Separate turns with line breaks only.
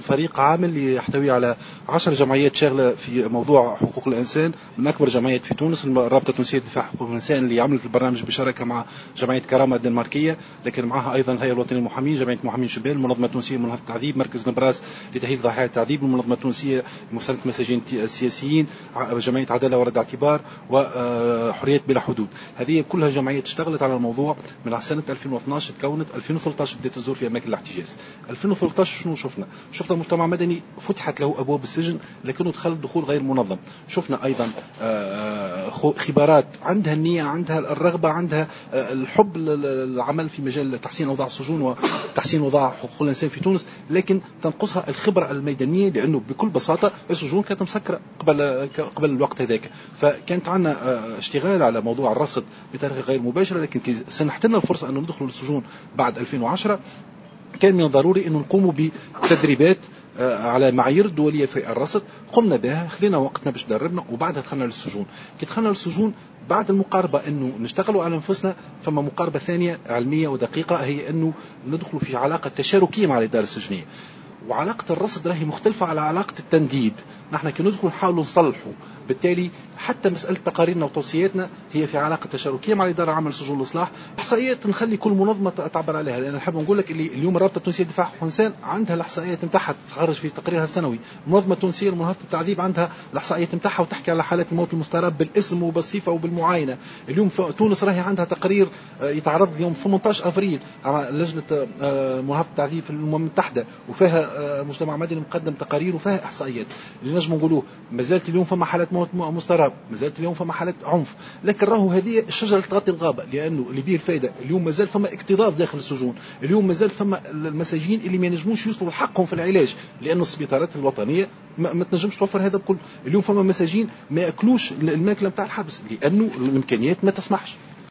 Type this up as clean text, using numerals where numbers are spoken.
فريق عامل يحتوي على 10 جمعيات شاغلة في موضوع حقوق الإنسان، من أكبر جمعيات في تونس الرابطة التونسية لدفاع حقوق الإنسان اللي عملت البرنامج بشراكة مع جمعية كرامة الدنماركية، لكن معها أيضا الهيئة الوطنية للمحامين، جمعية محامين شبان، المنظمة التونسية لمناهضة التعذيب، مركز نبراس لتأهيل ضحايا التعذيب، المنظمة التونسية لمساندة المساجين السياسيين، جمعية عدالة ورد اعتبار، وحريات بلا حدود. هذه كلها جمعيات اشتغلت على الموضوع من سنة 2012 تكونت، 2013 بدأت تزور في أماكن الاحتجاز. 2013 شنو شفنا المجتمع المدني فتحت له أبواب السجن لكنه دخل دخول غير منظم. شفنا أيضا خبارات عندها النية، عندها الرغبة، عندها الحب للعمل في مجال تحسين أوضاع السجون وتحسين أوضاع حقوق الإنسان في تونس، لكن تنقصها الخبرة الميدانية، لأنه بكل بساطة السجون كانت مسكرة قبل الوقت هذاك. فكانت عندنا اشتغال على موضوع الرصد بطريقة غير مباشرة، لكن سنحت لنا الفرصة أن ندخل السجون بعد 2010 كان من الضروري أن نقوم بتدريبات على معايير دولية في الرصد. قمنا بها، خذينا وقتنا باش دربنا، وبعدها دخلنا للسجون. كي دخلنا للسجون بعد المقاربة أنه نشتغلوا على أنفسنا، فما مقاربة ثانية علمية ودقيقة، هي أنه ندخلوا في علاقة تشاركية مع الإدارة السجنية. وعلاقة الرصد راهي مختلفة على علاقة التنديد. نحن كي ندخل نحاول نصلحه، بالتالي حتى مسألة تقاريرنا وتوصياتنا هي في علاقة تشاركية مع الإدارة العامة لسجون الإصلاح. إحصائيات نخلي كل منظمة تعبر عليها، لأن نحب نقول لك اللي اليوم الرابطة التونسية لدفاع حقوق الإنسان عندها الإحصائيات نتاعها تخرج في تقريرها السنوي، المنظمة التونسية لمناهضة التعذيب عندها الإحصائيات نتاعها وتحكي على حالات الموت المستغرب بالاسم وبالصفة وبالمعاينة. اليوم في تونس راهي عندها تقرير يتعرض يوم 18 أفريل على لجنة مناهضة التعذيب في الأمم المتحدة، وفيها مجتمع مدني مقدم تقارير وفيها إحصائيات. اللي نجم نقولوه مازالت اليوم فما حالات موت مستغرب، مازالت اليوم فما حالات عنف، لكن راهو هذه الشجرة تغطي الغابة، لأنه اللي به الفائدة اليوم مازال فما اكتظاظ داخل السجون. اليوم مازال فما المساجين اللي ما ينجموش يوصلوا لحقهم في العلاج، لأن السبيطارات الوطنية ما تنجمش توفر هذا الكل. اليوم فما مساجين ما يأكلوش الماكلة نتاع الحبس لأنه الإمكانيات ما تسمحش.